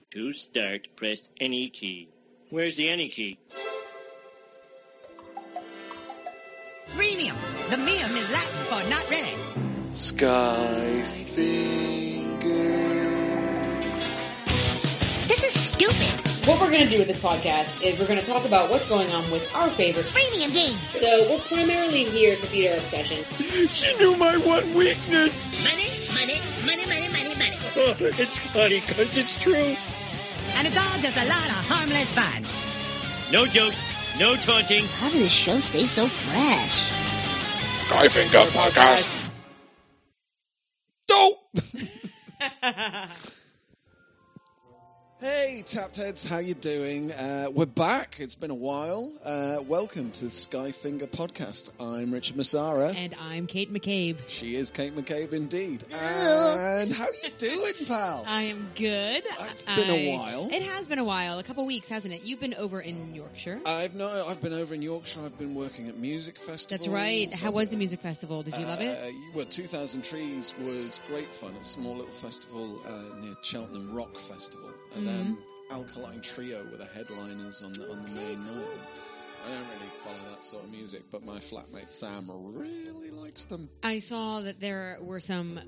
To start, press any key. Where's the any key? Rhenium. The mium is Latin for not ready. Skyfinger. This is stupid. What we're going to do with this podcast is we're going to talk about what's going on with our favorite Rhenium game. So we're primarily here to feed our obsession. She knew my one weakness. Money. Oh, it's funny because it's true. And it's all just a lot of harmless fun. No jokes, no taunting. How does this show stay so fresh? Skyfinger Podcast. Dope! Hey, Tapped Heads, how you doing? We're back. It's been a while. Welcome to the Skyfinger Podcast. I'm Richard Massara. And I'm Kate McCabe. She is Kate McCabe indeed. And how you doing, pal? I am good. It's been a while. It has been a while. A couple weeks, hasn't it? You've been over in Yorkshire. I've been over in Yorkshire. I've been working at music festivals. That's right. How was the music festival? Did you love it? Well, 2000 Trees was great fun. A small little festival near Cheltenham Rock Festival. And Alkaline Trio were the headliners on the main night. I don't really follow that sort of music, but my flatmate Sam really likes them. I saw that there were some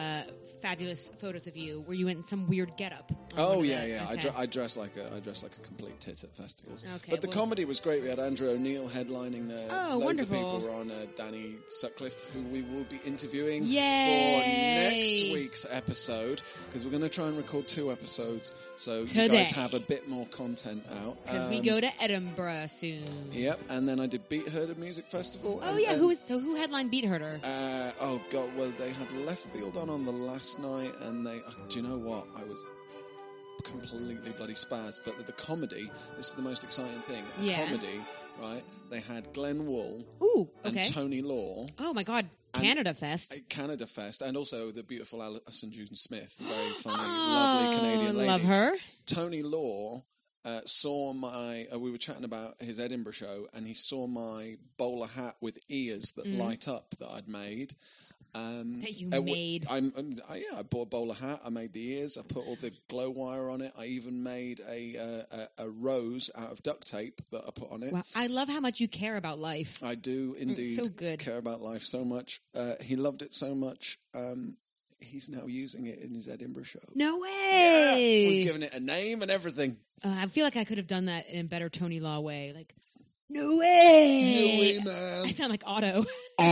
fabulous photos of you where you went in some weird getup. Oh yeah. Okay. I dress like a complete tit at festivals. Okay, but the comedy was great. We had Andrew O'Neill headlining there. Oh, Loads wonderful. of people were on. Danny Sutcliffe, who we will be interviewing for Yay! next week's episode, because we're going to try and record 2 episodes, so Today. you guys have a bit more content out. Because we go to Edinburgh soon. Yep, and then I did Beat Herder Music Festival. Oh yeah, who headlined Beat Herder? Oh god, well they had Left Field on the last night, and they. Do you know what? I was completely bloody spazzed. But the comedy, this is the most exciting thing. The comedy, right? They had Glenn Wool and Tony Law. Oh my god, Canada Fest. Canada Fest, and also the beautiful Alison June Smith, very funny, lovely Canadian lady. Love her. Tony Law saw my... we were chatting about his Edinburgh show, and he saw my bowler hat with ears that light up that I'd made. That you made. I bought a bowler hat. I made the ears. I put all the glow wire on it. I even made a rose out of duct tape that I put on it. Wow. I love how much you care about life. I do indeed. So good. Care about life so much. He loved it so much. He's now using it in his Edinburgh show. No way! Yeah, we've given it a name and everything. I feel like I could have done that in a better Tony Law way. Like, no way! No way, man. I sound like Otto.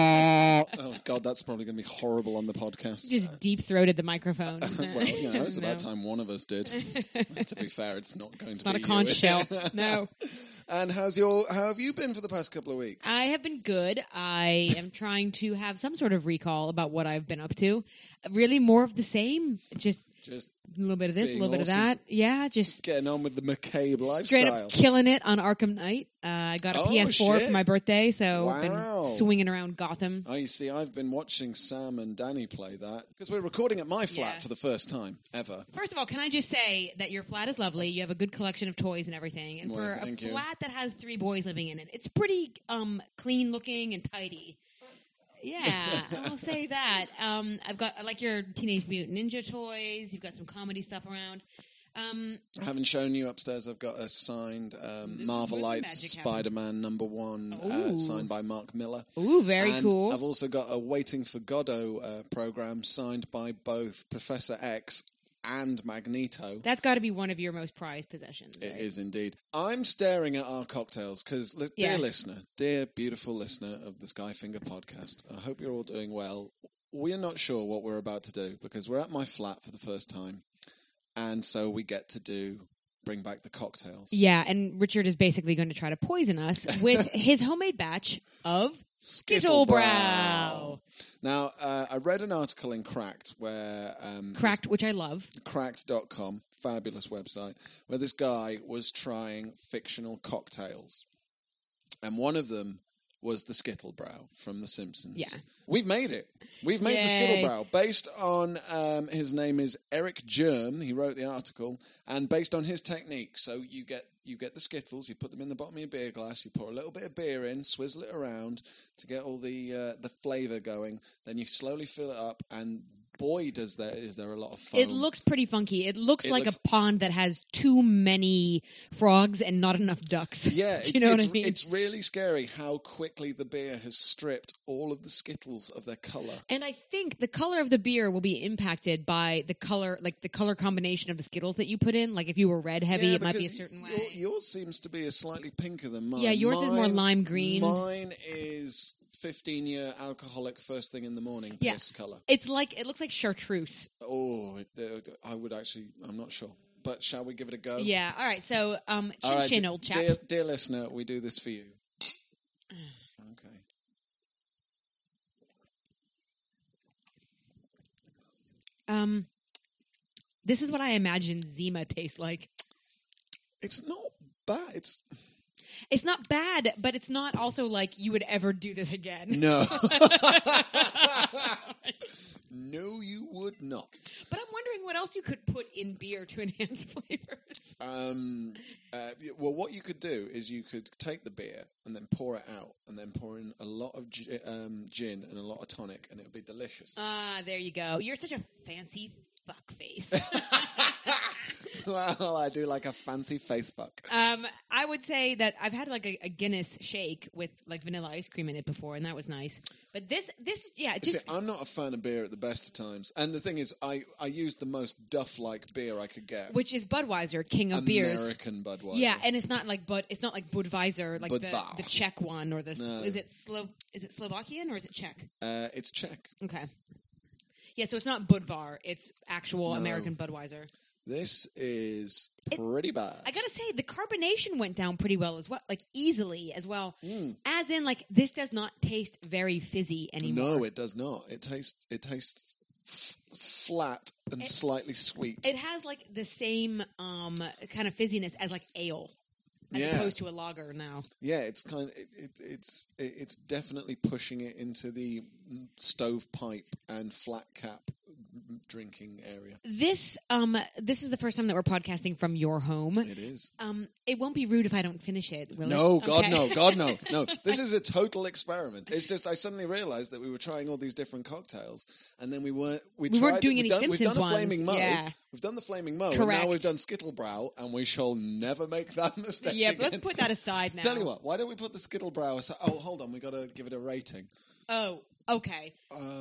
Oh, God, that's probably going to be horrible on the podcast. Just deep-throated the microphone. Well, it's about time one of us did. To be fair, it's not going to be It's not a conch shell. No. And how have you been for the past couple of weeks? I have been good. I am trying to have some sort of recall about what I've been up to. Really more of the same. Just a little bit of this, a little bit of that. Yeah, just getting on with the McCabe lifestyle. Straight up killing it on Arkham Knight. I got a PS4 for my birthday, so I've been swinging around Gotham. Oh, you see, I've been watching Sam and Danny play that, because we're recording at my flat for the first time ever. First of all, can I just say that your flat is lovely. You have a good collection of toys and everything. And for a flat that has 3 boys living in it, it's pretty clean looking and tidy. Yeah, I'll say that. I like your Teenage Mutant Ninja toys. You've got some comedy stuff around. I haven't shown you upstairs. I've got a signed Marvelites Spider-Man #1 signed by Mark Miller. Ooh, very cool. I've also got a Waiting for Godot program signed by both Professor X and Magneto. That's got to be one of your most prized possessions. Right? It is indeed. I'm staring at our cocktails because, dear listener, dear beautiful listener of the Skyfinger podcast, I hope you're all doing well. We're not sure what we're about to do because we're at my flat for the first time. And so we get to bring back the cocktails. Yeah, and Richard is basically going to try to poison us with his homemade batch of Skittlebrow. Now, I read an article in Cracked where... Cracked, which I love. Cracked.com, fabulous website, where this guy was trying fictional cocktails. And one of them was the Skittlebrow from The Simpsons. Yeah. We've made it. We've made the Skittlebrow based on, his name is Eric Germ. He wrote the article, and based on his technique. So you get the Skittles, you put them in the bottom of your beer glass, you pour a little bit of beer in, swizzle it around to get all the flavour going. Then you slowly fill it up and boy, is there a lot of foam. It looks pretty funky. It looks like a pond that has too many frogs and not enough ducks. Yeah, Do you know what I mean? It's really scary how quickly the beer has stripped all of the Skittles of their colour. And I think the color of the beer will be impacted by the color, like the color combination of the Skittles that you put in. Like if you were red heavy, it might be a certain way. Yours seems to be slightly pinker than mine. Yeah, yours is more lime green. Mine is 15-year alcoholic first thing in the morning piss colour. It looks like chartreuse. Oh, I would actually, I'm not sure. But shall we give it a go? Yeah, all right. So, chin, old chap. Dear listener, we do this for you. Okay. This is what I imagine Zima tastes like. It's not bad. It's not bad, but it's not also like you would ever do this again. No. No, you would not. But I'm wondering what else you could put in beer to enhance flavors. Well, what you could do is you could take the beer and then pour it out and then pour in a lot of gin and a lot of tonic, and it would be delicious. There you go. You're such a fancy fuckface. Well, I do like a fancy face fuck. I would say that I've had like a Guinness shake with like vanilla ice cream in it before, and that was nice. But this, See, I'm not a fan of beer at the best of times. And the thing is, I used the most Duff-like beer I could get, which is Budweiser, king of beers. American Budweiser. Yeah, and it's not like Budweiser, like the Czech one, or the is it Slovakian or is it Czech? It's Czech. Okay. Yeah, so it's not Budvar; it's actual American Budweiser. This is pretty bad. I gotta say, the carbonation went down pretty well as well, like easily as well. As in, like, this does not taste very fizzy anymore. No, it does not. It tastes flat and slightly sweet. It has like the same kind of fizziness as like ale, as opposed to a lager now. Yeah, it's kind of it's definitely pushing it into the stovepipe and flat cap drinking area. This is the first time that we're podcasting from your home. It is. It won't be rude if I don't finish it, will no, it? God, no, God, no, no. This is a total experiment. It's just I suddenly realised that we were trying all these different cocktails, and then we weren't doing any Simpsons ones. Flaming Mo. Yeah. We've done the Flaming Mo. Correct. And now we've done Skittlebrow, and we shall never make that mistake. Yeah, again. but let's put that aside now. Tell you what, why don't we put the Skittlebrow aside? Oh, hold on, we got to give it a rating. Oh, okay.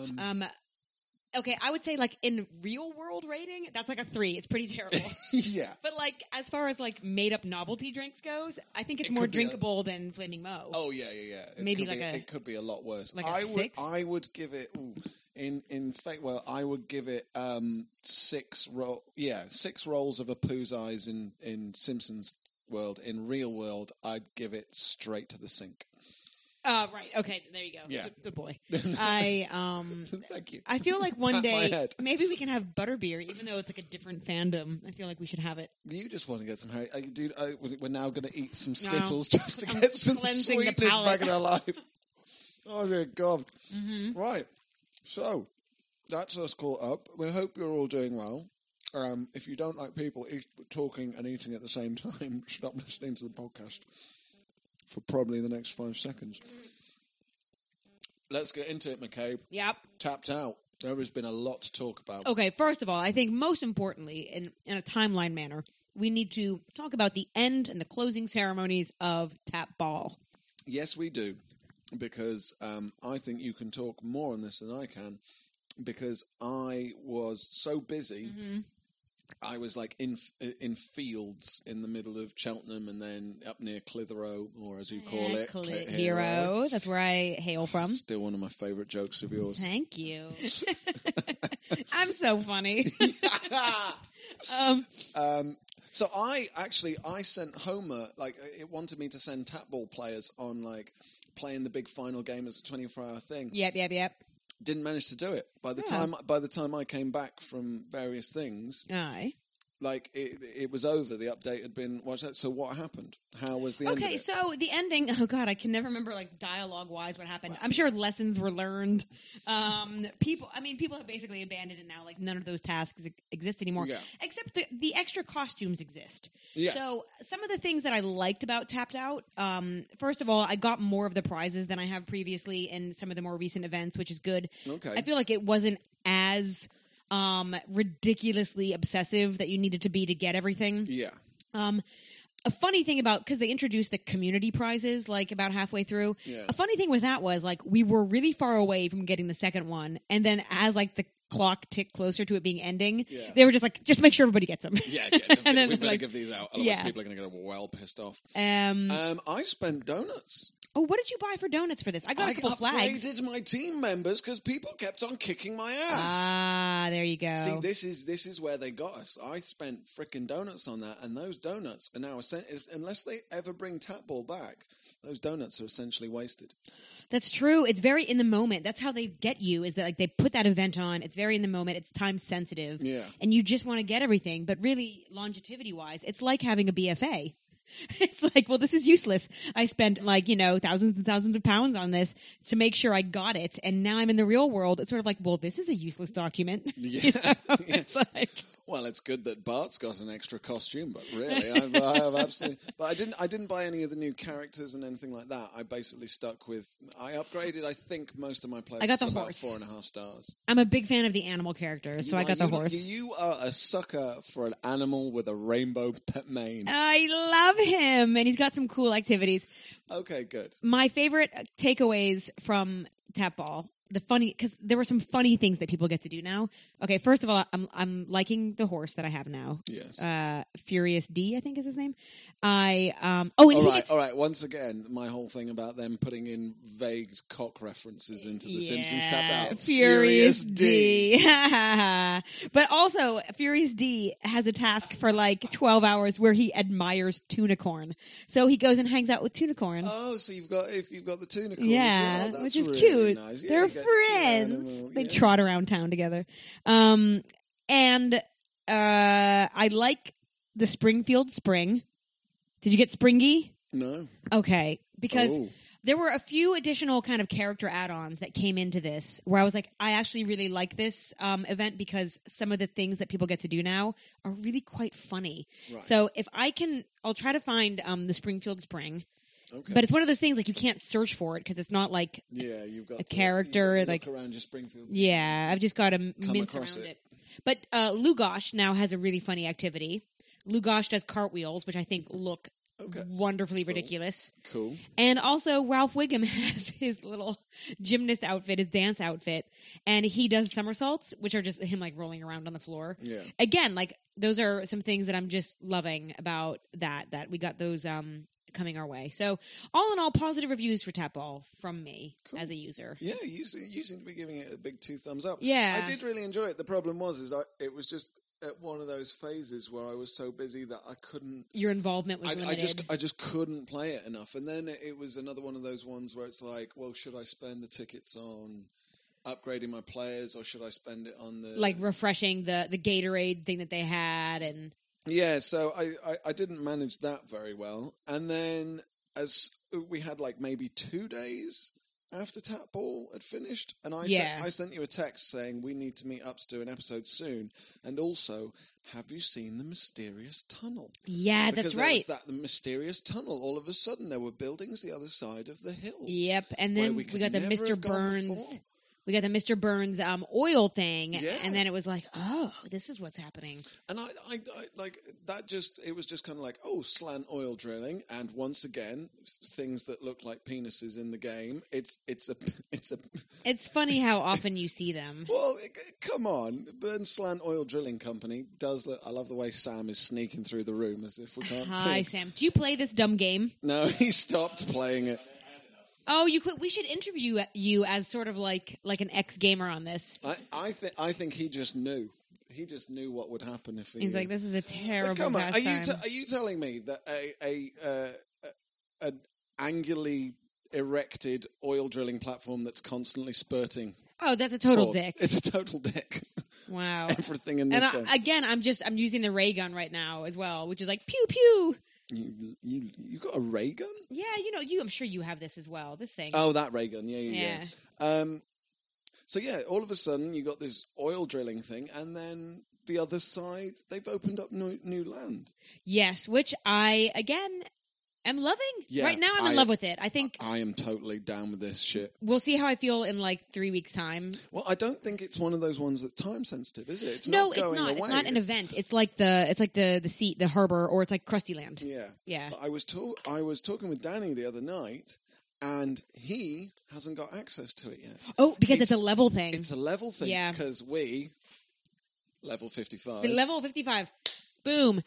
Okay, I would say like in real world rating, that's like a 3. It's pretty terrible. Yeah. But like as far as like made up novelty drinks goes, I think it's more drinkable than Flaming Mo. Oh yeah. Maybe it could be a lot worse. Like a 6. I would give it. In fact, well, I would give it 6 rolls of a Pooh's Eyes in Simpsons world. In real world, I'd give it straight to the sink. Right. Okay. There you go. Yeah. Good boy. Thank you. I feel like one day maybe we can have butterbeer, even though it's like a different fandom. I feel like we should have it. You just want to get some Harry. Dude, we're now going to eat some Skittles just to get some sweetness back in our life. Oh, dear God. Mm-hmm. Right. So, that's us caught up. We hope you're all doing well. If you don't like people talking and eating at the same time, stop listening to the podcast for probably the next 5 seconds. Let's get into it, McCabe. Yep. Tapped Out. There has been a lot to talk about. Okay, first of all, I think most importantly, in a timeline manner, we need to talk about the end and the closing ceremonies of Tap Ball. Yes, we do. Because I think you can talk more on this than I can. Because I was so busy... Mm-hmm. I was like in fields in the middle of Cheltenham and then up near Clitheroe, or as you call it, Hero. That's where I hail from. Still one of my favourite jokes of yours. Thank you. I'm so funny. So I sent Homer, like, it wanted me to send Tap Ball players on, like, playing the big final game as a 24-hour thing. Yep. Didn't manage to do it. By the time I came back from various things, aye, like it was over. The update had been watched out. So what happened? How was the end of it? Okay, so the ending. Oh God, I can never remember like dialogue wise what happened. I'm sure lessons were learned. People have basically abandoned it now. Like none of those tasks exist anymore, except the extra costumes exist. Yeah. So some of the things that I liked about Tapped Out. First of all, I got more of the prizes than I have previously in some of the more recent events, which is good. Okay. I feel like it wasn't as ridiculously obsessive that you needed to be to get everything. Yeah. A funny thing about, because they introduced the community prizes like about halfway through. Yeah. A funny thing with that was like we were really far away from getting the second one, and then as like the clock ticked closer to it being ending, they were just like, just make sure everybody gets them. Yeah, just and then we better like, give these out. Otherwise, people are going to get well pissed off. I spent donuts. Oh, what did you buy for donuts for this? I got a couple flags. I upgraded my team members because people kept on kicking my ass. Ah, there you go. See, this is where they got us. I spent frickin' donuts on that, and those donuts are now unless they ever bring Tatball back, those donuts are essentially wasted. That's true. It's very in the moment. That's how they get you, is that like they put that event on. It's very in the moment. It's time sensitive. Yeah. And you just want to get everything. But really, longevity wise, it's like having a BFA. It's like, well, this is useless. I spent like, thousands and thousands of pounds on this to make sure I got it. And now I'm in the real world. It's sort of like, well, this is a useless document. Yeah. It's like, well, it's good that Bart's got an extra costume, but really, I have absolutely. But I didn't buy any of the new characters and anything like that. I basically stuck with. I upgraded. I think most of my players. I got the to horse. About 4.5 stars. I'm a big fan of the animal characters, so I got the horse. You are a sucker for an animal with a rainbow mane. I love him, and he's got some cool activities. Okay, good. My favorite takeaways from Tatball, because there were some funny things that people get to do now. Okay, first of all, I'm liking the horse that I have now. Yes. Furious D, I think is his name. All right. Once again, my whole thing about them putting in vague cock references into The Simpsons tapped out. Furious D. But also, Furious D has a task for like 12 hours where he admires Tunicorn. So he goes and hangs out with Tunicorn. Oh, so you've got the Tunicorn. Yeah, as well. which is really cute. Nice. They're friends. They trot around town together. And I like the Springfield Spring. Did you get Springy? No. Okay, because there were a few additional kind of character add-ons that came into this where I was like, I actually really like this event because some of the things that people get to do now are really quite funny. Right. So if I'll try to find the Springfield Spring. Okay. But it's one of those things like you can't search for it because it's not like you've got a character. Look like around your Springfield. Yeah, I've just got to mince around it. But Lugosh now has a really funny activity. Lugosh does cartwheels, which I think look wonderfully ridiculous. Cool. And also Ralph Wiggum has his little gymnast outfit, his dance outfit, and he does somersaults, which are just him like rolling around on the floor. Yeah. Again, like those are some things that I'm just loving about that we got those coming our way. So all in all, positive reviews for Tatball from me as a user. Yeah, you seem to be giving it a big 2 thumbs up. Yeah. I did really enjoy it. The problem it was just at one of those phases where I was so busy that I couldn't. Your involvement was limited. I just couldn't play it enough. And then it was another one of those ones where it's like, well, should I spend the tickets on upgrading my players or should I spend it on the like refreshing the Gatorade thing that they had and yeah, so I didn't manage that very well. And then as we had like maybe 2 days after Tatball had finished, and I sent you a text saying we need to meet up to do an episode soon. And also, have you seen the mysterious tunnel? Yeah, because that's right. The mysterious tunnel. All of a sudden, there were buildings the other side of the hills. Yep, and then we got the Mr. Burns. We got the Mr. Burns oil thing, and then it was like, oh, this is what's happening. And I like that. It was just kind of like, oh, slant oil drilling, and once again, things that look like penises in the game. It's funny how often you see them. Well, come on, Burns Slant Oil Drilling Company does look. I love the way Sam is sneaking through the room as if we can't. Hi, Sam. Do you play this dumb game? No, he stopped playing it. Oh, you could. We should interview you as sort of like an ex-gamer on this. I think he just knew. He just knew what would happen if he. He's like, this is a terrible. Come on, pastime. Are you telling me that an angularly erected oil drilling platform that's constantly spurting? Oh, that's a total dick. It's a total dick. Wow. Everything in this game. Again, I'm using the ray gun right now as well, which is like pew pew. You got a ray gun? Yeah, I'm sure you have this as well. This thing. Oh, that ray gun. Yeah. So yeah, all of a sudden you got this oil drilling thing, and then the other side they've opened up new land. Yes, which I again am loving. Yeah, Right now, I'm in love with it. I think I am totally down with this shit. We'll see how I feel in like 3 weeks' time. Well, I don't think it's one of those ones that's time sensitive, is it? It's no, not going it's not. away. It's not an event. It's like the seat, the harbor, or it's like Krusty Land. Yeah, yeah. But I was talking with Danny the other night, and he hasn't got access to it yet. Oh, because it's a level thing. It's a level thing. Yeah. Because we level 55. Level 55. Boom.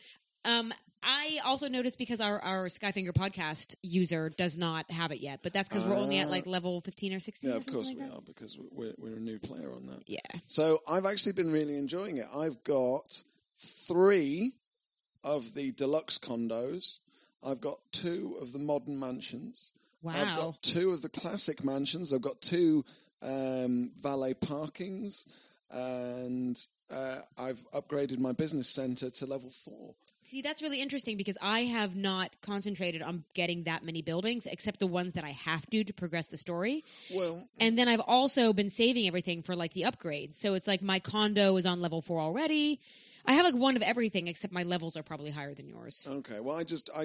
I also noticed because our Skyfinger podcast user does not have it yet, but that's because we're only at like level 15 or 16. Yeah, or of course like we that. are, because we're a new player on that. Yeah. So I've actually been really enjoying it. I've got 3 of the deluxe condos. I've got 2 of the modern mansions. Wow. I've got 2 of the classic mansions. I've got 2 valet parkings, and I've upgraded my business centre to level 4. See, that's really interesting because I have not concentrated on getting that many buildings except the ones that I have to progress the story. Well, and then I've also been saving everything for like the upgrades. So it's like my condo is on level 4 already. I have like one of everything except my levels are probably higher than yours. Okay, well,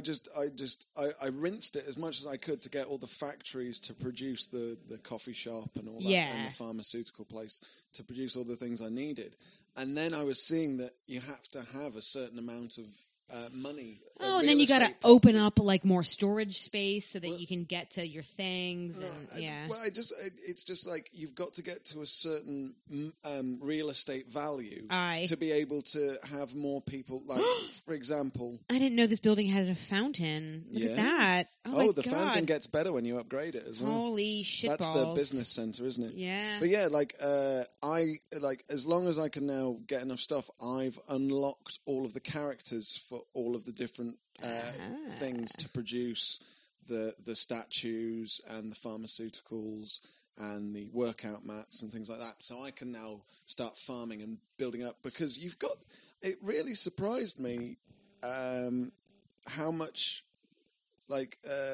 I rinsed it as much as I could to get all the factories to produce the coffee shop and all that, and the pharmaceutical place to produce all the things I needed. And then I was seeing that you have to have a certain amount of money. Oh, and then you got to open up like more storage space so that you can get to your things. It's just like you've got to get to a certain real estate value Aye. to be able to have more people. Like, for example, I didn't know this building has a fountain. Look at that! Oh, my the God. fountain gets better when you upgrade it as well. Holy shit! That's the business center, isn't it? Yeah. But yeah, as long as I can now get enough stuff, I've unlocked all of the characters for all of the different things to produce the statues and the pharmaceuticals and the workout mats and things like that. So I can now start farming and building up, because you've got. It really surprised me how much, like,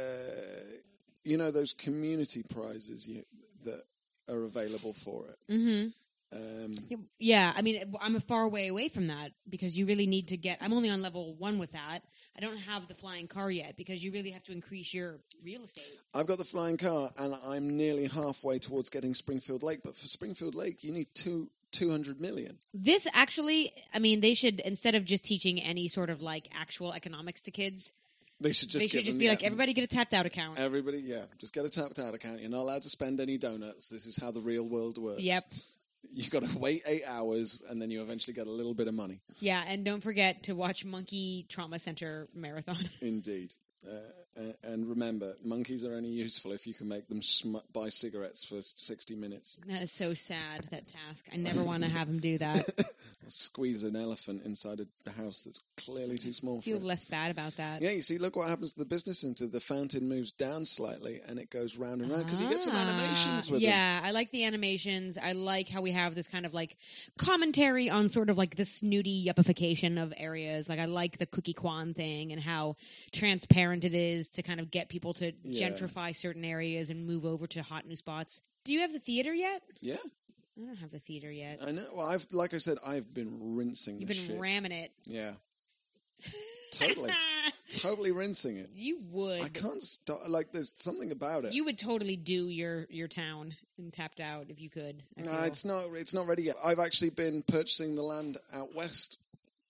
those community prizes that are available for it. Mm-hmm. Yeah, I mean, I'm a far way away from that because you really need to get. I'm only on level 1 with that. I don't have the flying car yet because you really have to increase your real estate. I've got the flying car, and I'm nearly halfway towards getting Springfield Lake. But for Springfield Lake, you need 200 million. This actually, I mean, they should, instead of just teaching any sort of like actual economics to kids, they should just be like, everybody get a tapped out account. Everybody, just get a tapped out account. You're not allowed to spend any donuts. This is how the real world works. Yep. You've got to wait 8 hours, and then you eventually get a little bit of money. Yeah, and don't forget to watch Monkey Trauma Center Marathon. Indeed. And remember, monkeys are only useful if you can make them buy cigarettes for 60 minutes. That is so sad, that task. I never want to have him do that. Squeeze an elephant inside a house that's clearly too small for I it. feel less bad about that. Yeah, you see, look what happens to the business center. The fountain moves down slightly, and it goes round and round, because you get some animations with it. Yeah, I like the animations. I like how we have this kind of like commentary on sort of like the snooty yuppification of areas. Like I like the Cookie Kwan thing and how transparent it is to kind of get people to gentrify certain areas and move over to hot new spots. Do you have the theater yet? Yeah. I don't have the theater yet. I know. Well, I've been rinsing You've this been shit. ramming it. Yeah. Totally. Totally rinsing it. You would. I can't stop. Like, there's something about it. You would totally do your town and tapped out if you could. No, it's not ready yet. I've actually been purchasing the land out west.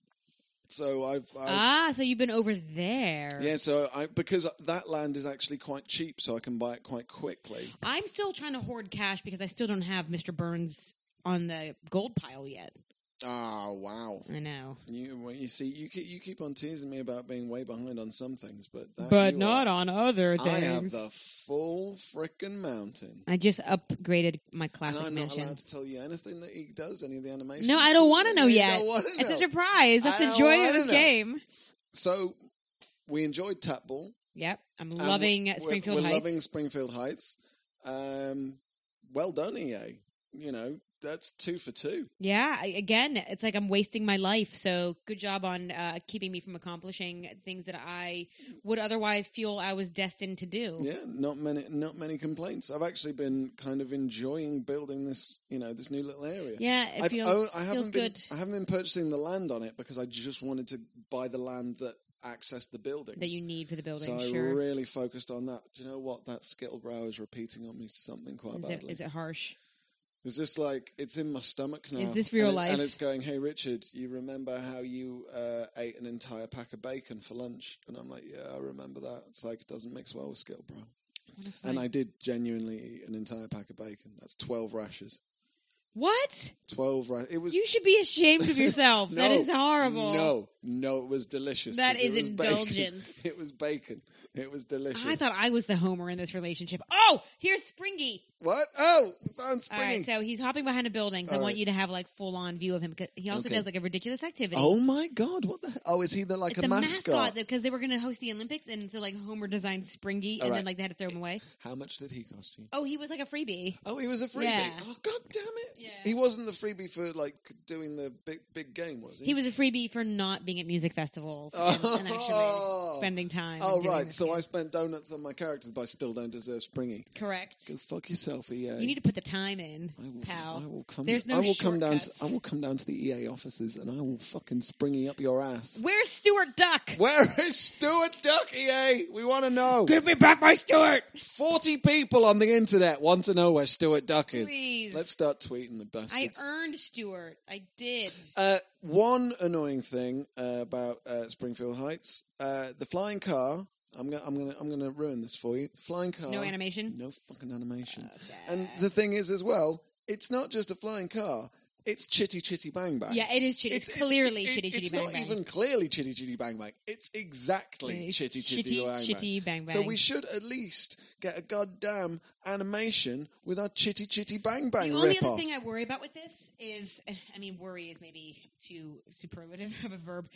So so you've been over there. Yeah, so because that land is actually quite cheap, so I can buy it quite quickly. I'm still trying to hoard cash because I still don't have Mr. Burns on the gold pile yet. Oh, wow. I know. You see, you keep on teasing me about being way behind on some things, but not on other things. I have the full frickin' mountain. I just upgraded my classic and I'm mansion. not allowed to tell you anything that he does, any of the animations. No, I don't want to know yet. It's It's a surprise. That's the joy of this game. So, we enjoyed Tap Ball. Yep, I'm loving Springfield Heights. We're loving Springfield Heights. Well done, EA. That's 2 for 2. Yeah, again, it's like I'm wasting my life. So good job on keeping me from accomplishing things that I would otherwise feel I was destined to do. Yeah, not many complaints. I've actually been kind of enjoying building this, this new little area. Yeah, it feels good. I haven't been purchasing the land on it because I just wanted to buy the land that access the buildings that you need for the building. So sure. I really focused on that. Do you know what? That skittlebrow is repeating on me something quite badly. Is it harsh? It's just like, it's in my stomach now. Is this real life? And it's going, hey, Richard, you remember how you ate an entire pack of bacon for lunch? And I'm like, yeah, I remember that. It's like, it doesn't mix well with skittlebrow. And I did genuinely eat an entire pack of bacon. That's 12 rashers. What? 12 rashers. It was. You should be ashamed of yourself. That is horrible. No, it was delicious. That is indulgence. It was bacon. It was delicious. I thought I was the homer in this relationship. Oh, here's Springy. What? Oh, we found Springy. All right, so he's hopping behind a building. So I want you to have like full-on view of him. He also does like a ridiculous activity. Oh my God! What the? Oh, is he a mascot? Because they were going to host the Olympics, and so like Homer designed Springy, and then like they had to throw him away. How much did he cost you? Oh, he was like a freebie. Oh, he was a freebie. Yeah. Oh, God damn it! Yeah. He wasn't the freebie for like doing the big game, was he? He was a freebie for not being at music festivals and actually spending time. Oh, right. So I spent donuts on my characters, but I still don't deserve Springy. Correct. Go fuck yourself, EA. You need to put the time in, pal. I will come. There's no shortcuts. I will come down to the EA offices and I will fucking Springy up your ass. Where's Stuart Duck? Where is Stuart Duck, EA? We want to know. Give me back my Stuart. 40 people on the internet want to know where Stuart Duck is. Please. Let's start tweeting the bastards. I earned Stuart. I did. One annoying thing about Springfield Heights, the flying car. I'm gonna ruin this for you. The flying car. No animation. No fucking animation. Okay. And the thing is, as well, it's not just a flying car. It's Chitty Chitty Bang Bang. Yeah, it is Chitty. It's clearly Chitty Chitty Bang Bang. It's not even clearly Chitty Chitty Bang Bang. It's exactly Chitty Chitty Bang Bang. Chitty Bang Bang. So we should at least get a goddamn animation with our Chitty Chitty Bang Bang The only rip-off. other thing I worry about with this is, I mean, worry is maybe too superlative of a verb.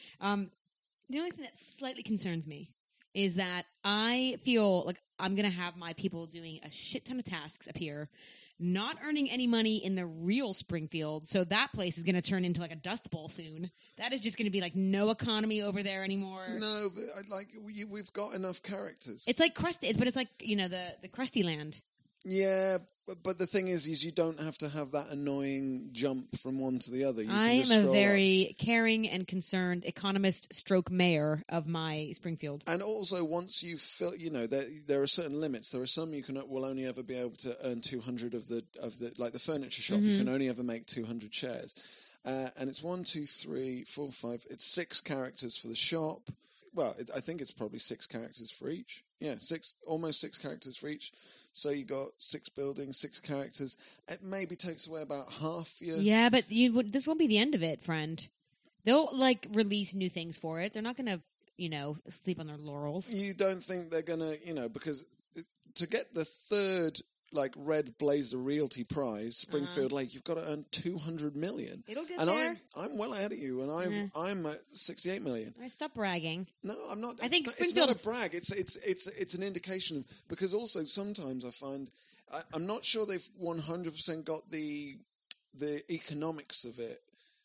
The only thing that slightly concerns me is that I feel like I'm going to have my people doing a shit ton of tasks up here, not earning any money in the real Springfield. So that place is going to turn into like a dust bowl soon. That is just going to be like no economy over there anymore. No, but we've got enough characters. It's like Krusty, but it's like, you know, the Krusty Land. Yeah, but the thing is you don't have to have that annoying jump from one to the other. I am a very caring and concerned economist stroke mayor of my Springfield. And also, once you fill, there are certain limits. There are some will only ever be able to earn 200 of the like the furniture shop. You can only ever make 200 chairs, and it's 1, 2, 3, 4, 5. It's 6 characters for the shop. Well, I think it's probably 6 characters for each. Yeah, almost 6 characters for each. So you got 6 buildings, 6 characters. It maybe takes away about half your... Yeah, but this won't be the end of it, friend. They'll, release new things for it. They're not going to, sleep on their laurels. You don't think they're going to, because to get the third, Red Blazer Realty Prize, Springfield Lake, you've got to earn $200 million. It'll get and there. I'm well ahead of you, and I'm at $68 million. All right, stop bragging. No, I'm not. I think it's not a brag. It's an indication of, because also sometimes I find I'm not sure they've 100% got the economics of it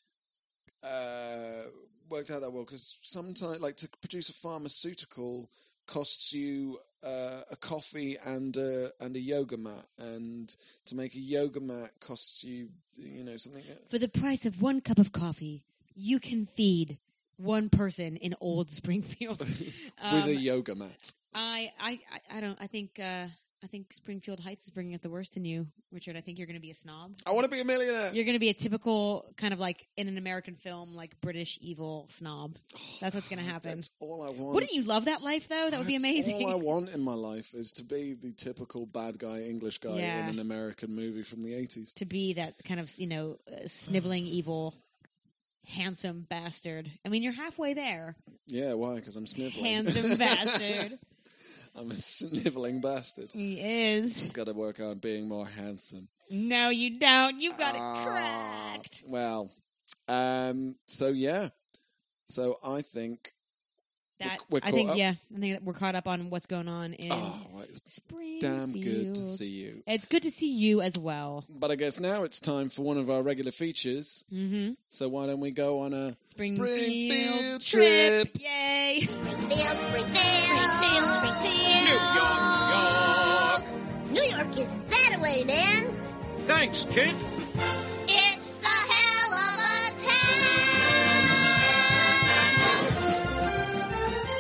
worked out that well, because sometimes to produce a pharmaceutical costs you a coffee and a yoga mat, and to make a yoga mat costs you something. For the price of 1 cup of coffee, you can feed 1 person in Old Springfield with a yoga mat. I don't. I think Springfield Heights is bringing out the worst in you, Richard. I think you're going to be a snob. I want to be a millionaire. You're going to be a typical kind of in an American film, British evil snob. That's what's going to happen. That's all I want. Wouldn't you love that life, though? That would be amazing. All I want in my life is to be the typical bad guy, English guy in an American movie from the 80s. To be that kind of, sniveling evil, handsome bastard. I mean, you're halfway there. Yeah, why? Because I'm sniveling. Handsome bastard. I'm a sniveling bastard. He is. I've got to work on being more handsome. No, you don't. You've got it cracked. Well, so yeah. So I think we're I think that we're caught up on what's going on in Springfield. Damn good to see you. It's good to see you as well. But I guess now it's time for one of our regular features. Mm-hmm. So why don't we go on a Springfield trip? Yay! Springfield, Springfield. New York, New York. New York is that way, Dan. Thanks, kid. It's a hell of a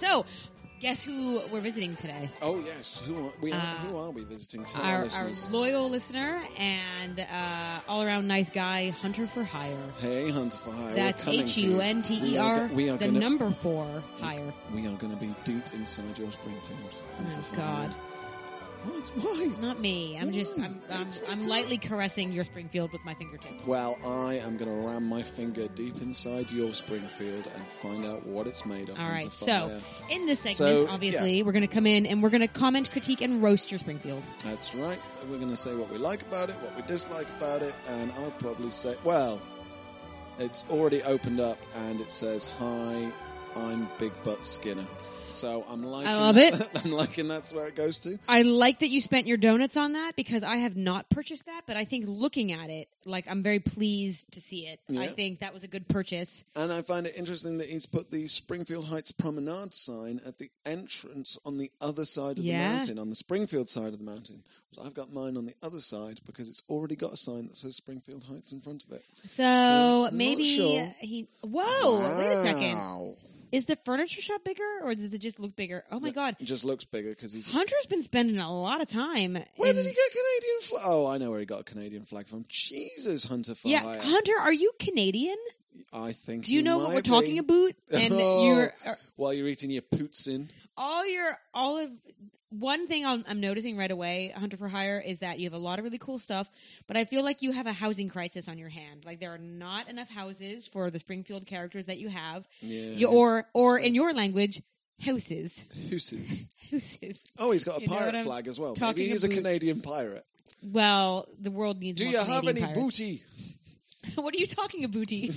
So, guess who we're visiting today? Oh, yes. Who are we visiting today? Our listeners? loyal listener and all-around nice guy, Hunter for Hire. Hey, Hunter for Hire. That's HUNTER, the number 4 hire. We are going to be deep inside your Springfield. Hunter for God. Hire. What? Why? Not me. I'm lightly caressing your Springfield with my fingertips. Well, I am going to ram my finger deep inside your Springfield and find out what it's made of. All right. So, in this segment, we're going to come in and we're going to comment, critique, and roast your Springfield. That's right. We're going to say what we like about it, what we dislike about it, and I'll probably say, well, it's already opened up and it says, "Hi, I'm Big Butt Skinner." So I love it. I'm liking that's where it goes to. I like that you spent your donuts on that because I have not purchased that, but I think looking at it, like I'm very pleased to see it. Yeah. I think that was a good purchase. And I find it interesting that he's put the Springfield Heights Promenade sign at the entrance on the other side of the mountain, on the Springfield side of the mountain. So I've got mine on the other side because it's already got a sign that says Springfield Heights in front of it. So maybe sure. Whoa, wait a second. Is the furniture shop bigger, or does it just look bigger? Oh, my God. It just looks bigger because he's... Hunter's been spending a lot of time. Where did he get Canadian flag? Oh, I know where he got a Canadian flag from. Jesus, Hunter for Hire. Hunter, are you Canadian? I think Do you know what we're talking about? And while you're eating your poutine. One thing I'm noticing right away, Hunter for Hire, is that you have a lot of really cool stuff, but I feel like you have a housing crisis on your hand. Like there are not enough houses for the Springfield characters that you have. Yeah, or in your language, houses. Houses. Oh, he's got a pirate flag as well. Maybe he's a Canadian pirate. Well, the world needs more Canadian Canadian pirates. booty? What are you talking about, booty?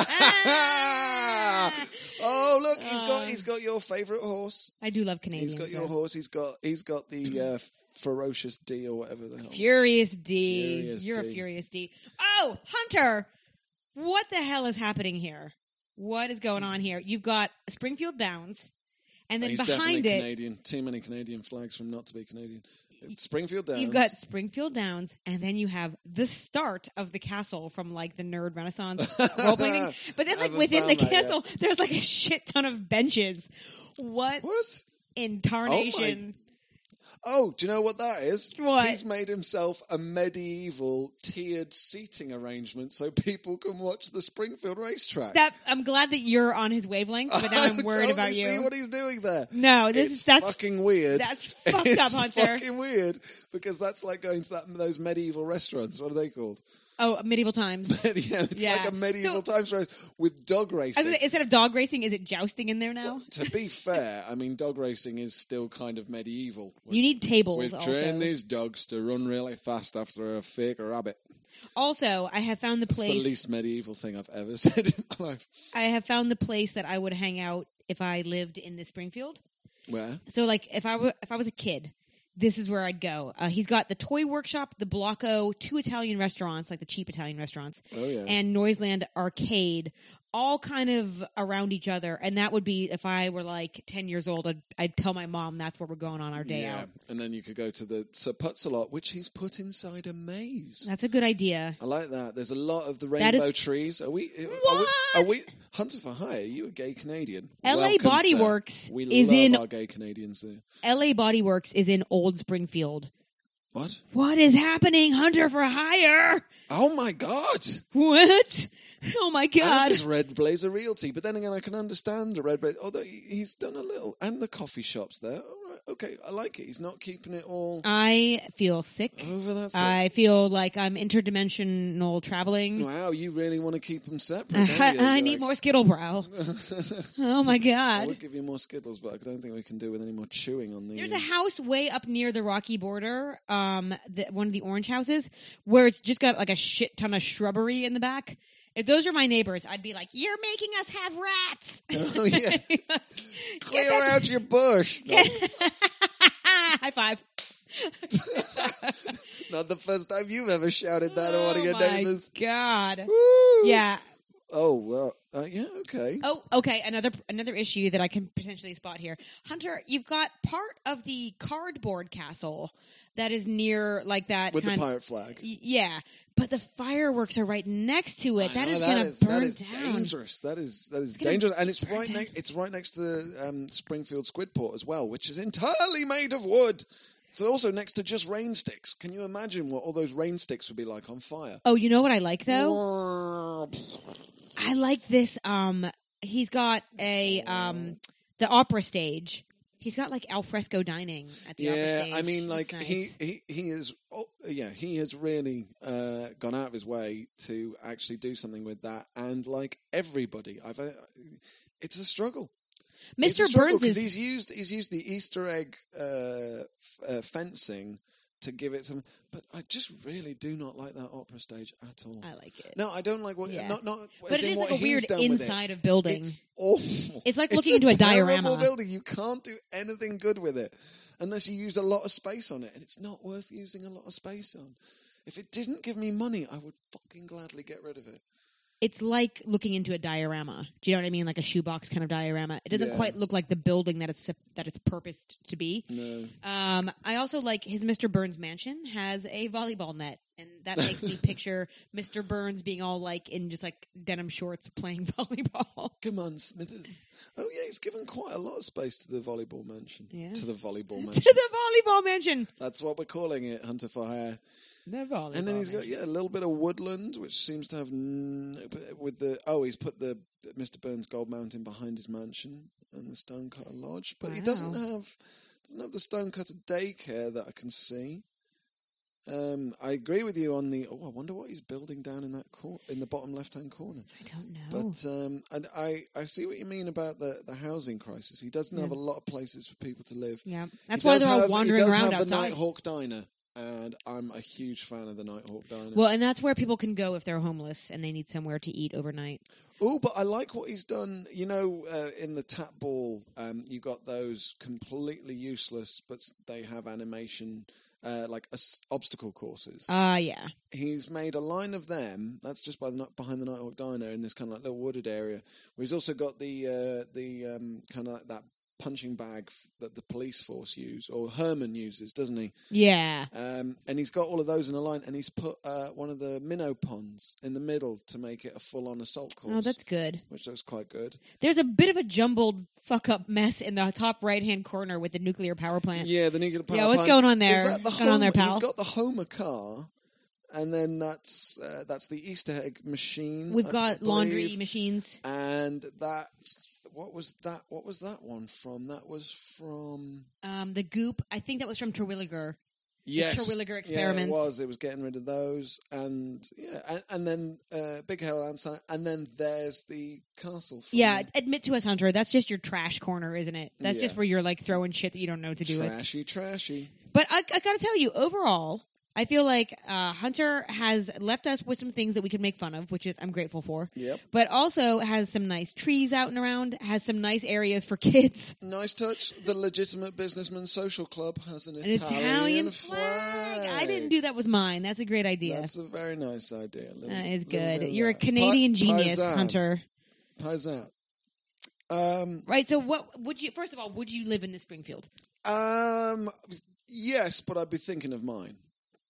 Oh, look, he's got your favorite horse. I do love Canadians. He's got your horse. He's got the Ferocious D or whatever the hell. Furious D. You're a Furious D. Oh, Hunter! What the hell is happening here? What is going on here? You've got Springfield Downs, and then behind it, Canadian. Too many Canadian flags for him not to be Canadian. It's Springfield Downs. You've got Springfield Downs, and then you have the start of the castle from like the Nerd Renaissance role playing. But then, like within the castle, there's like a shit ton of benches. What in tarnation? Oh, do you know what that is? What? He's made himself a medieval tiered seating arrangement so people can watch the Springfield racetrack. I'm glad that you're on his wavelength, but now I'm worried about you. See what he's doing there? No, that's fucking weird. That's fucked up, Hunter. It's fucking weird because that's like going to those medieval restaurants. What are they called? Oh, medieval times. It's like a medieval times race with dog racing. Instead of dog racing, is it jousting in there now? Well, to be fair, I mean, dog racing is still kind of medieval. You need tables We've also. trained these dogs to run really fast after a fake rabbit. Also, I have found the place... It's the least medieval thing I've ever said in my life. I have found the place that I would hang out if I lived in the Springfield. Where? So, like, if I was a kid... This is where I'd go. He's got the Toy Workshop, the Blocko, 2 Italian restaurants, like the cheap Italian restaurants, and Noiseland Arcade, all kind of around each other. And that would be, if I were like 10 years old, I'd tell my mom that's where we're going on our day out. And then you could go to the Sir Putz-a-Lot, which he's put inside a maze. That's a good idea. I like that. There's a lot of the rainbow trees. Are we Hunter for Hire? Are you a gay Canadian? LA Body Works is in our gay Canadians there. LA Body Works is in Old Springfield. What? What is happening, Hunter for Hire? Oh my God! What? Oh my God! As is Red Blazer Realty, but then again, I can understand the Red Blazer. Although he's done a little, and the coffee shops there. All right, okay, I like it. He's not keeping it all. I feel sick. Over that. I feel like I'm interdimensional traveling. Wow, you really want to keep them separate? I need more Skittlebrow. Oh my God! I would give you more Skittles, but I don't think we can do with any more chewing on the. There's a house way up near the Rocky border, one of the orange houses, where it's just got like a shit ton of shrubbery in the back. If those were my neighbors, I'd be like, "You're making us have rats." Oh yeah, clear out your bush. No. High five. Not the first time you've ever shouted that at one of your neighbors. Oh my God. Woo. Yeah. Oh, well, yeah, okay. Oh, okay. Another issue that I can potentially spot here. Hunter, you've got part of the cardboard castle that is near like that. With the pirate flag. Yeah. But the fireworks are right next to it. That is going to burn down. That is dangerous. That is dangerous. And it's right next to Springfield Squidport as well, which is entirely made of wood. It's also next to just rain sticks. Can you imagine what all those rain sticks would be like on fire? Oh, you know what I like, though? I like this. He's got the opera stage. He's got like alfresco dining at the opera stage. Yeah, I mean, like nice. he is. Oh, yeah, he has really gone out of his way to actually do something with that, and like everybody, it's a struggle. Mr. Burns is he's used the Easter egg fencing to give it some, but I just really do not like that opera stage at all. I like it. No, I don't like what. Yeah. Not. But it is like a weird inside of building. It's awful. It's like looking into a diorama. Terrible building. You can't do anything good with it unless you use a lot of space on it, and it's not worth using a lot of space on. If it didn't give me money, I would fucking gladly get rid of it. It's like looking into a diorama. Do you know what I mean? Like a shoebox kind of diorama. It doesn't quite look like the building that it's purposed to be. No. I also like his Mr. Burns mansion has a volleyball net, and that makes me picture Mr. Burns being all like in just like denim shorts playing volleyball. Come on, Smithers. Oh yeah, he's given quite a lot of space to the volleyball mansion. Yeah. To the volleyball mansion. To the volleyball mansion. That's what we're calling it, Hunter for Hire. The volleyball and then he's got mansion. a little bit of woodland, which seems to have he's put the Mr. Burns Gold Mountain behind his mansion and the Stonecutter Lodge, but he doesn't have the Stonecutter Daycare that I can see. I agree with you on the. Oh, I wonder what he's building down in that in the bottom left-hand corner. I don't know. But and I see what you mean about the housing crisis. He doesn't have a lot of places for people to live. Yeah, that's why they're all wandering around outside. The Nighthawk Diner. And I'm a huge fan of the Nighthawk Diner. Well, and that's where people can go if they're homeless and they need somewhere to eat overnight. Oh, but I like what he's done. You know, in the tap ball, you got those completely useless, but they have animation, like obstacle courses. Yeah. He's made a line of them. That's just behind the Nighthawk Diner in this kind of like little wooded area. Where he's also got the kind of like that punching bag that the police force use, or Herman uses, doesn't he? Yeah. And he's got all of those in a line, and he's put one of the minnow ponds in the middle to make it a full-on assault course. Oh, that's good. Which looks quite good. There's a bit of a jumbled fuck-up mess in the top right-hand corner with the nuclear power plant. Yeah, the nuclear power plant. Yeah, what's going on there? What's going on there, pal? He's got the Homer car, and then that's the Easter egg machine. We've got laundry machines. And that... What was that one from? That was from... the Goop. I think that was from Terwilliger. Yes. The Terwilliger experiments. Yeah, it was getting rid of those. And and then Big Hell Outside. And then there's the castle. Yeah, admit to us, Hunter, that's just your trash corner, isn't it? That's just where you're like throwing shit that you don't know what to do with. Trashy. But I gotta tell you, overall... I feel like Hunter has left us with some things that we could make fun of, which is I'm grateful for. Yep. But also has some nice trees out and around, has some nice areas for kids. Nice touch. The Legitimate Businessman Social Club has an Italian flag. I didn't do that with mine. That's a great idea. That's a very nice idea. That is good. You're a Canadian genius, Hunter. Pies out. Right, so what would you, first of all, would you live in the Springfield? Yes, but I'd be thinking of mine.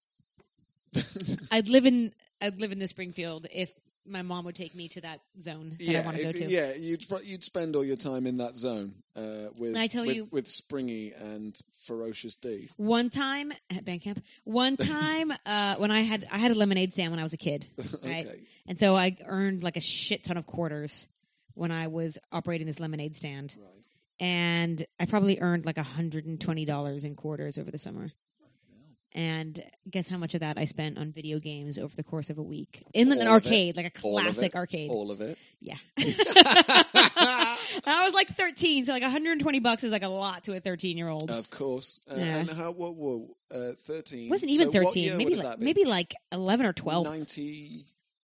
I'd live in the Springfield if my mom would take me to that zone that I want to go to. Yeah, you'd spend all your time in that zone with Springy and Ferocious D. One time at Bandcamp, when I had a lemonade stand when I was a kid, right? Okay. And so I earned like a shit ton of quarters when I was operating this lemonade stand. Right. And I probably earned like $120 in quarters over the summer. And guess how much of that I spent on video games over the course of a week in an arcade, like a classic arcade. All of it. Yeah. I was like 13, so like $120 is like a lot to a 13-year-old. Of course. And how? 13. Wasn't even 13. Maybe like 11 or 12.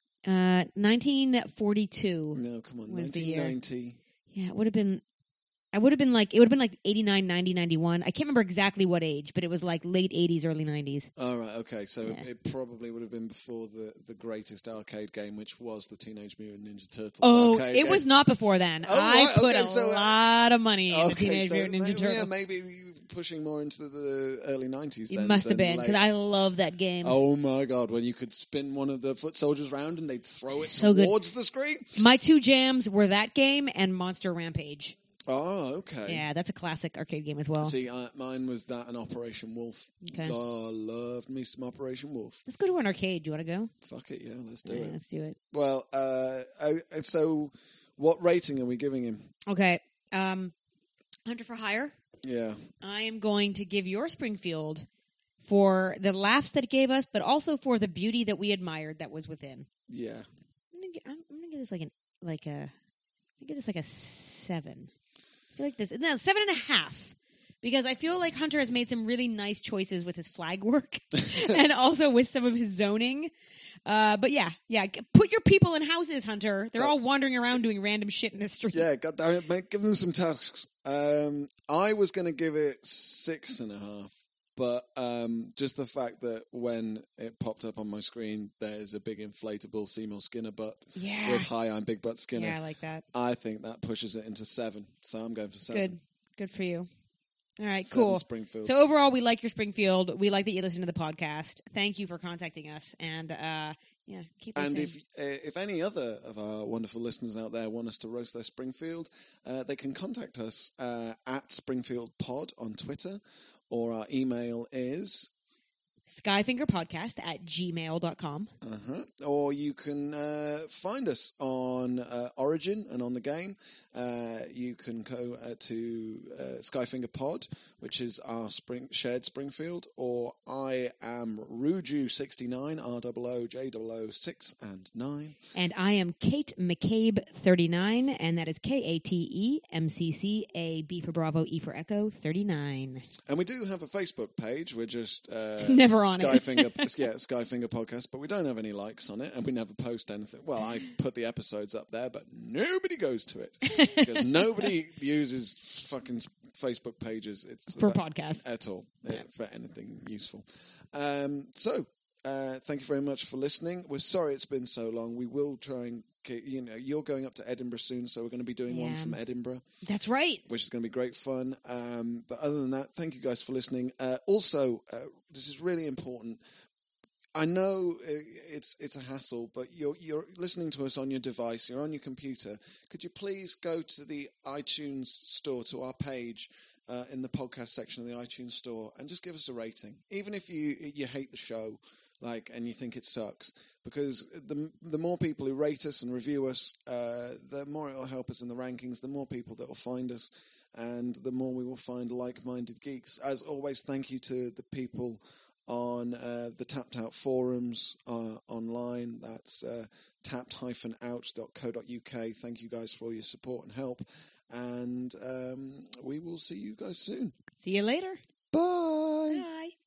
1942. No, come on. Was 1990. Yeah, it would have been. I would have been like, it would have been like 89, 90, 91. I can't remember exactly what age, but it was like late 80s, early 90s. All right, okay. So it probably would have been before the greatest arcade game, which was the Teenage Mutant Ninja Turtles arcade game. Was not before then. Oh, I right, put okay, a lot of money in the Teenage so Mutant Ninja Turtles. Yeah, maybe pushing more into the early 90s. It must have been, because I love that game. Oh my God, when you could spin one of the foot soldiers around and they'd throw it towards the screen. My two jams were that game and Monster Rampage. Oh, okay. Yeah, that's a classic arcade game as well. See, mine was that and Operation Wolf. Okay. Oh, loved me some Operation Wolf. Let's go to an arcade. Do you want to go? Fuck it, yeah, let's do it. Let's do it. Well, so what rating are we giving him? Okay. Hunter for Hire. Yeah. I am going to give your Springfield for the laughs that it gave us, but also for the beauty that we admired that was within. Yeah. I'm gonna give this like a 7. I feel like this 7.5, because I feel like Hunter has made some really nice choices with his flag work and also with some of his zoning. But yeah, put your people in houses, Hunter. They're all wandering around doing random shit in the street. Yeah, God damn it, mate. Give them some tasks. I was going to give it 6.5, but just the fact that when it popped up on my screen, there's a big inflatable Seymour Skinner butt with "Hi, I'm Big Butt Skinner." Yeah, I like that. I think that pushes it into 7, so I'm going for 7. Good for you. All right, 7 cool. Springfields. So overall, we like your Springfield. We like that you listen to the podcast. Thank you for contacting us, and keep listening. And if any other of our wonderful listeners out there want us to roast their Springfield, they can contact us at Springfield Pod on Twitter, or our email is skyfingerpodcast@gmail.com. Or you can find us on Origin and on the game. You can go to Skyfinger Pod, which is our shared Springfield, or I am Ruju69, ROOJ006 and 9. And I am Kate McCabe39, and that is KATEMCCAB for Bravo, E for Echo, 39. And we do have a Facebook page. We're just never on Skyfinger, Skyfinger Podcast, but we don't have any likes on it, and we never post anything. Well, I put the episodes up there, but nobody goes to it because nobody uses fucking Facebook pages. It's for podcasts at all for anything useful. So thank you very much for listening. We're sorry it's been so long. We will try and. You're going up to Edinburgh soon, so we're going to be doing one from Edinburgh. That's right. Which is going to be great fun. But other than that, thank you guys for listening. Also, this is really important. I know it's a hassle, but you're listening to us on your device. You're on your computer. Could you please go to the iTunes store, to our page in the podcast section of the iTunes store, and just give us a rating, even if you hate the show. And you think it sucks, because the more people who rate us and review us, the more it will help us in the rankings, the more people that will find us, and the more we will find like-minded geeks. As always, thank you to the people on the Tapped Out forums online. That's tapped-out.co.uk. Thank you guys for all your support and help, and we will see you guys soon. See you later. Bye. Bye.